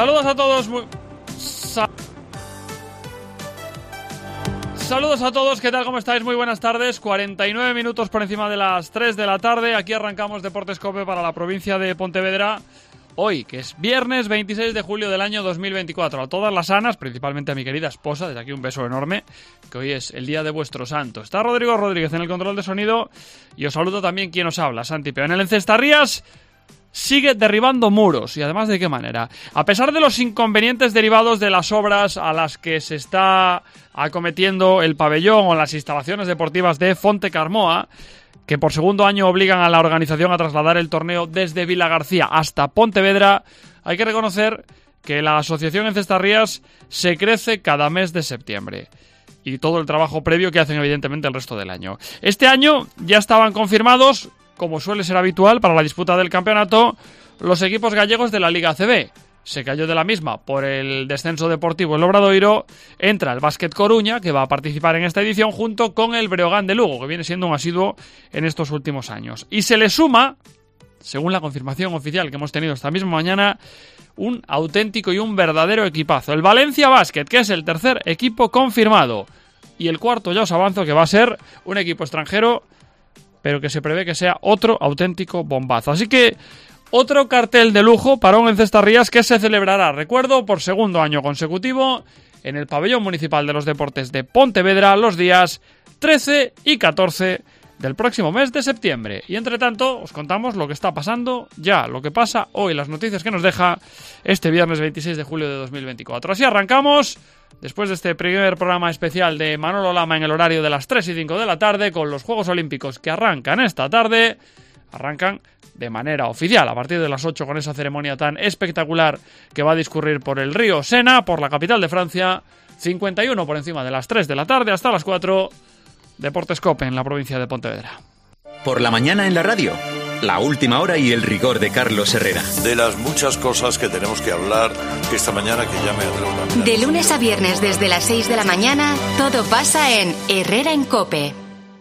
Saludos a todos. Saludos a todos, ¿qué tal? ¿Cómo estáis? Muy buenas tardes. 49 minutos por encima de las 3 de la tarde. Aquí arrancamos Deportes COPE para la provincia de Pontevedra. Hoy, que es viernes 26 de julio del año 2024. A todas las sanas, principalmente a mi querida esposa, desde aquí un beso enorme, que hoy es el día de vuestro santo. Está Rodrigo Rodríguez en el control de sonido y os saludo también quien os habla, Santi Peo. En el Encestarrías sigue derribando muros, y además de qué manera. A pesar de los inconvenientes derivados de las obras a las que se está acometiendo el pabellón o las instalaciones deportivas de Fontecarmoa, que por segundo año obligan a la organización a trasladar el torneo desde Vilagarcía hasta Pontevedra, hay que reconocer que la asociación Encestarrías se crece cada mes de septiembre. Y todo el trabajo previo que hacen evidentemente el resto del año. Este año ya estaban confirmados, como suele ser habitual para la disputa del campeonato, los equipos gallegos de la Liga ACB. Se cayó de la misma por el descenso deportivo el Obradoiro. Entra el Básquet Coruña, que va a participar en esta edición, junto con el Breogán de Lugo, que viene siendo un asiduo en estos últimos años. Y se le suma, según la confirmación oficial que hemos tenido esta misma mañana, un auténtico y un verdadero equipazo. El Valencia Básquet, que es el tercer equipo confirmado. Y el cuarto ya os avanzo que va a ser un equipo extranjero, pero que se prevé que sea otro auténtico bombazo. Así que otro cartel de lujo para un Encestarrías que se celebrará, recuerdo, por segundo año consecutivo en el Pabellón Municipal de los Deportes de Pontevedra los días 13 y 14 del próximo mes de septiembre. Y entre tanto os contamos lo que está pasando ya, lo que pasa hoy, las noticias que nos deja este viernes 26 de julio de 2024. Así arrancamos, después de este primer programa especial de Manolo Lama en el horario de las 3 y 5 de la tarde, con los Juegos Olímpicos que arrancan esta tarde. Arrancan de manera oficial a partir de las 8 con esa ceremonia tan espectacular que va a discurrir por el río Sena, por la capital de Francia. 51 por encima de las 3 de la tarde hasta las 4. Deportes COPE en la provincia de Pontevedra. Por la mañana en la radio, la última hora y el rigor de Carlos Herrera. De las muchas cosas que tenemos que hablar esta mañana, que ya me atrevo también. De lunes a viernes desde las 6 de la mañana, todo pasa en Herrera en COPE.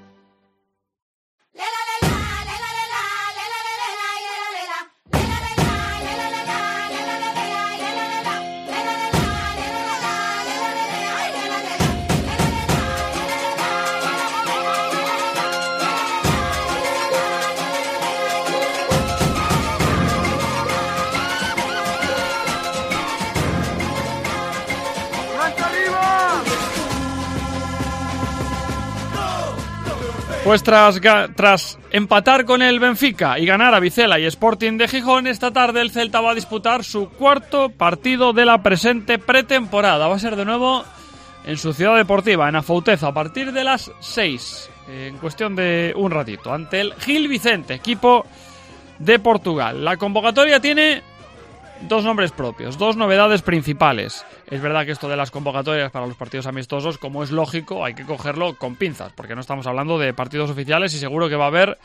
Pues tras empatar con el Benfica y ganar a Vizela y Sporting de Gijón, esta tarde el Celta va a disputar su cuarto partido de la presente pretemporada. Va a ser de nuevo en su ciudad deportiva, en Afouteza, a partir de las 6, en cuestión de un ratito, ante el Gil Vicente, equipo de Portugal. La convocatoria tiene dos nombres propios, dos novedades principales. Es verdad que esto de las convocatorias para los partidos amistosos, como es lógico, hay que cogerlo con pinzas, porque no estamos hablando de partidos oficiales y seguro que va a haber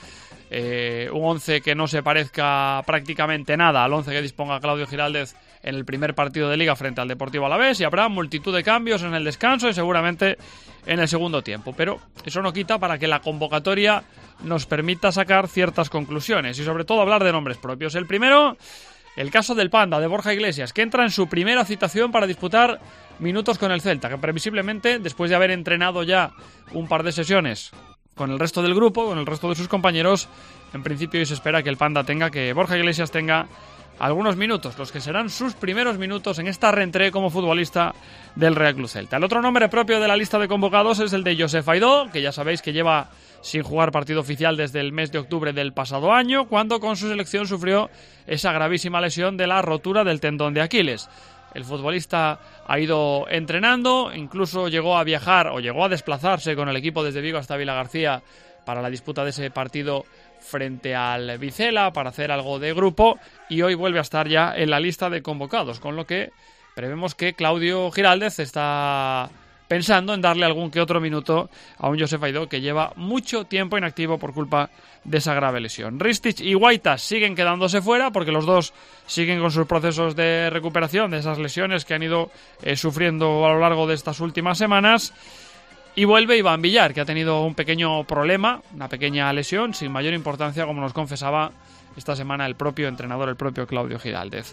un 11 que no se parezca prácticamente nada al 11 que disponga Claudio Giraldez en el primer partido de Liga frente al Deportivo Alavés, y habrá multitud de cambios en el descanso y seguramente en el segundo tiempo. Pero eso no quita para que la convocatoria nos permita sacar ciertas conclusiones y sobre todo hablar de nombres propios. El primero, el caso del Panda, de Borja Iglesias, que entra en su primera citación para disputar minutos con el Celta, que previsiblemente, después de haber entrenado ya un par de sesiones con el resto del grupo, con el resto de sus compañeros, en principio hoy se espera que Borja Iglesias tenga algunos minutos, los que serán sus primeros minutos en esta reentrée como futbolista del Real Club Celta. El otro nombre propio de la lista de convocados es el de Josef Aidó, que ya sabéis que lleva sin jugar partido oficial desde el mes de octubre del pasado año, cuando con su selección sufrió esa gravísima lesión de la rotura del tendón de Aquiles. El futbolista ha ido entrenando, incluso llegó a viajar o llegó a desplazarse con el equipo desde Vigo hasta Vilagarcía para la disputa de ese partido frente al Vizela, para hacer algo de grupo, y hoy vuelve a estar ya en la lista de convocados, con lo que prevemos que Claudio Giraldez está pensando en darle algún que otro minuto a un Josef Aidó que lleva mucho tiempo inactivo por culpa de esa grave lesión. Ristich y Guaitas siguen quedándose fuera porque los dos siguen con sus procesos de recuperación de esas lesiones que han ido sufriendo a lo largo de estas últimas semanas. Y vuelve Iván Villar, que ha tenido un pequeño problema, una pequeña lesión sin mayor importancia, como nos confesaba esta semana el propio entrenador, el propio Claudio Giraldez.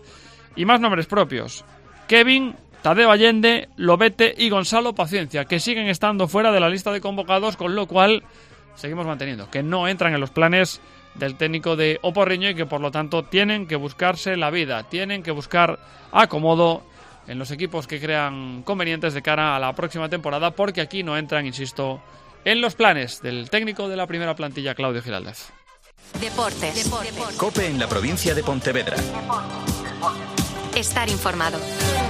Y más nombres propios: Kevin, Tadeo Allende, Lobete y Gonzalo Paciencia, que siguen estando fuera de la lista de convocados, con lo cual seguimos manteniendo que no entran en los planes del técnico de Oporriño y que por lo tanto tienen que buscarse la vida, tienen que buscar acomodo en los equipos que crean convenientes de cara a la próxima temporada, porque aquí no entran, insisto, en los planes del técnico de la primera plantilla, Claudio Giraldez. Deportes. COPE en la provincia de Pontevedra. Estar informado.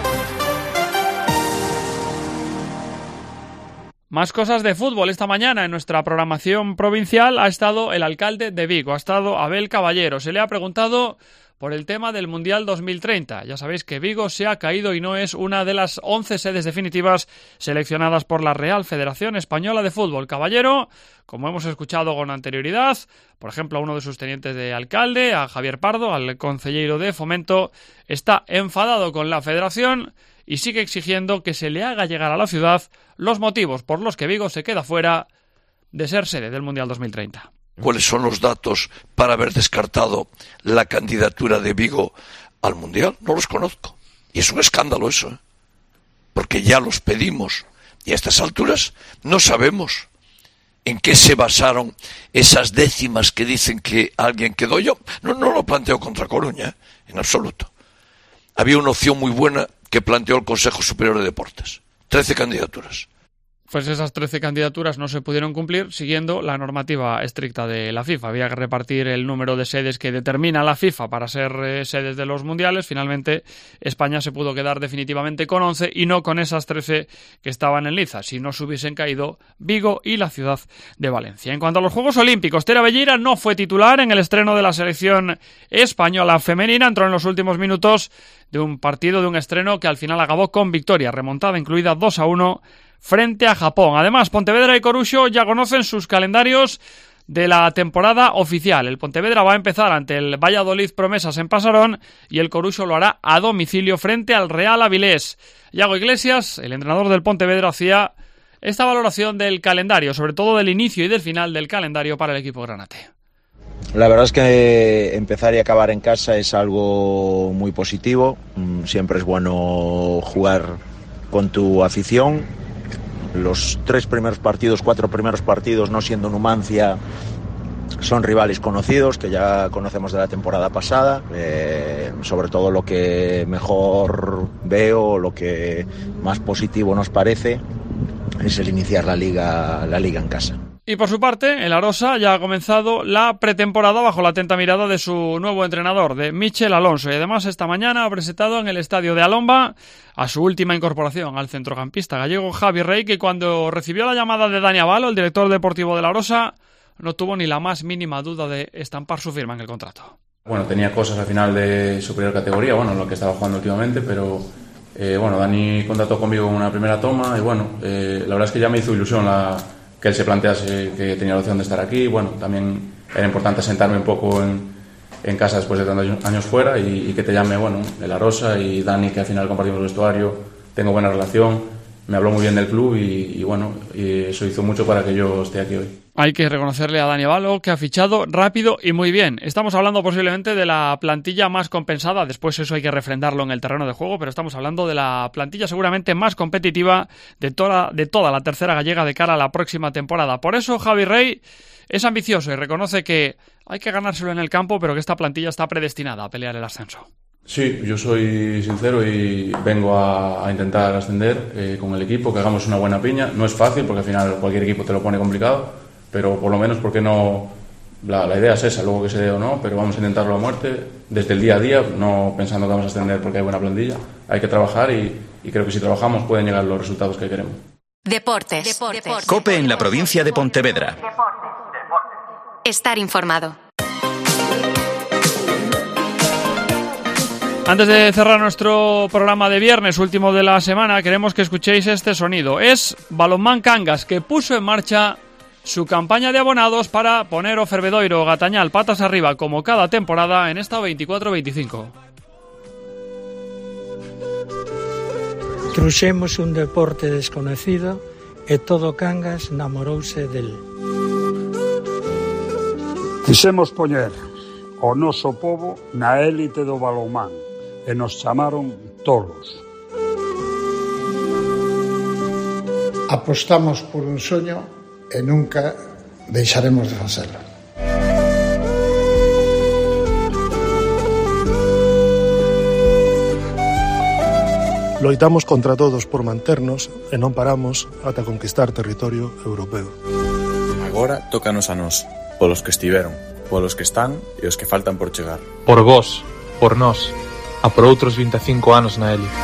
Más cosas de fútbol. Esta mañana en nuestra programación provincial ha estado el alcalde de Vigo, ha estado Abel Caballero. Se le ha preguntado por el tema del Mundial 2030. Ya sabéis que Vigo se ha caído y no es una de las 11 sedes definitivas seleccionadas por la Real Federación Española de Fútbol. Caballero, como hemos escuchado con anterioridad, por ejemplo a uno de sus tenientes de alcalde, a Javier Pardo, al concelleiro de Fomento, está enfadado con la Federación y sigue exigiendo que se le haga llegar a la ciudad los motivos por los que Vigo se queda fuera de ser sede del Mundial 2030. ¿Cuáles son los datos para haber descartado la candidatura de Vigo al Mundial? No los conozco. Y es un escándalo eso, ¿eh? Porque ya los pedimos. Y a estas alturas no sabemos en qué se basaron esas décimas que dicen que alguien quedó. Yo no lo planteo contra Coruña, en absoluto. Había una opción muy buena que planteó el Consejo Superior de Deportes. 13 candidaturas. Pues esas 13 candidaturas no se pudieron cumplir siguiendo la normativa estricta de la FIFA. Había que repartir el número de sedes que determina la FIFA para ser sedes de los mundiales. Finalmente, España se pudo quedar definitivamente con 11 y no con esas 13 que estaban en liza. Si no se hubiesen caído Vigo y la ciudad de Valencia. En cuanto a los Juegos Olímpicos, Tere Belleira no fue titular en el estreno de la selección española femenina. Entró en los últimos minutos de un partido, de un estreno que al final acabó con victoria, remontada incluida 2-1 frente a Japón. Además, Pontevedra y Coruxo ya conocen sus calendarios de la temporada oficial. El Pontevedra va a empezar ante el Valladolid Promesas en Pasarón y el Coruxo lo hará a domicilio frente al Real Avilés. Iago Iglesias, el entrenador del Pontevedra, hacía esta valoración del calendario, sobre todo del inicio y del final del calendario para el equipo granate. La verdad es que empezar y acabar en casa es algo muy positivo. Siempre es bueno jugar con tu afición. Los 4 primeros partidos, no siendo Numancia, son rivales conocidos que ya conocemos de la temporada pasada. Sobre todo lo que mejor veo, lo que más positivo nos parece, es el iniciar la liga en casa. Y por su parte, el Arosa ya ha comenzado la pretemporada bajo la atenta mirada de su nuevo entrenador, de Michel Alonso. Y además esta mañana ha presentado en el estadio de Alomba a su última incorporación, al centrocampista gallego Javi Rey, que cuando recibió la llamada de Dani Avalo, el director deportivo del Arosa, no tuvo ni la más mínima duda de estampar su firma en el contrato. Bueno, tenía cosas al final de superior categoría, lo que estaba jugando últimamente, pero Dani contactó conmigo en una primera toma y la verdad es que ya me hizo ilusión que él se plantease que tenía la opción de estar aquí. También era importante sentarme un poco en casa después de tantos años fuera y que te llame, el Arosa y Dani, que al final compartimos el vestuario, tengo buena relación, me habló muy bien del club y eso hizo mucho para que yo esté aquí hoy. Hay que reconocerle a Dani Avalo que ha fichado rápido y muy bien. Estamos hablando posiblemente de la plantilla más compensada, después eso hay que refrendarlo en el terreno de juego, pero estamos hablando de la plantilla seguramente más competitiva de toda la tercera gallega de cara a la próxima temporada. Por eso Javi Rey es ambicioso y reconoce que hay que ganárselo en el campo, pero que esta plantilla está predestinada a pelear el ascenso. Sí, yo soy sincero y vengo a intentar ascender con el equipo, que hagamos una buena piña. No es fácil porque al final cualquier equipo te lo pone complicado, pero por lo menos porque no, la idea es esa, luego que se dé o no, pero vamos a intentarlo a muerte desde el día a día, no pensando que vamos a ascender porque hay buena plantilla. Hay que trabajar y creo que si trabajamos pueden llegar los resultados que queremos. Deportes. COPE en la provincia de Pontevedra. Estar informado. Antes de cerrar nuestro programa de viernes, último de la semana, queremos que escuchéis este sonido. Es Balonmán Cangas, que puso en marcha su campaña de abonados para poner o Fervedoiro o Gatañal patas arriba como cada temporada en esta 24-25. Trouxemos un deporte desconocido e todo Cangas namorouse del. Quixemos poñer o noso pobo na élite do balonmán e nos chamaron tolos. Apostamos por un soño e nunca deixaremos de facelo. Loitamos contra todos por manternos e non paramos ata conquistar territorio europeo. Agora tócanos a nós, polos que estiveron, polos que están e os que faltan por chegar. Por vós, por nós, a por outros 25 anos na élite.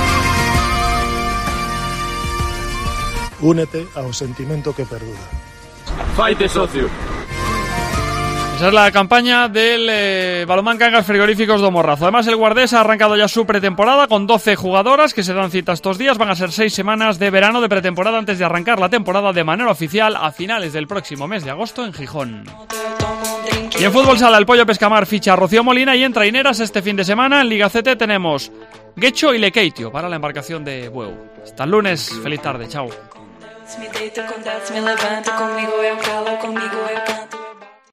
Únete ao sentimento que perdura. Faite socio. Esa es la campaña del Balonmán Cangas Frigoríficos do Morrazo. Además, el Guardés ha arrancado ya su pretemporada con 12 jugadoras que se dan cita estos días. Van a ser 6 semanas de verano de pretemporada antes de arrancar la temporada de manera oficial a finales del próximo mes de agosto en Gijón. Y en fútbol sala, el Pollo Pescamar ficha a Rocío Molina y en traineras este fin de semana en Liga CT tenemos Guecho y Lekeitio para la embarcación de Bueu. Hasta el lunes, feliz tarde, chao. Me deito com me levanto, comigo eu calo, comigo eu canto.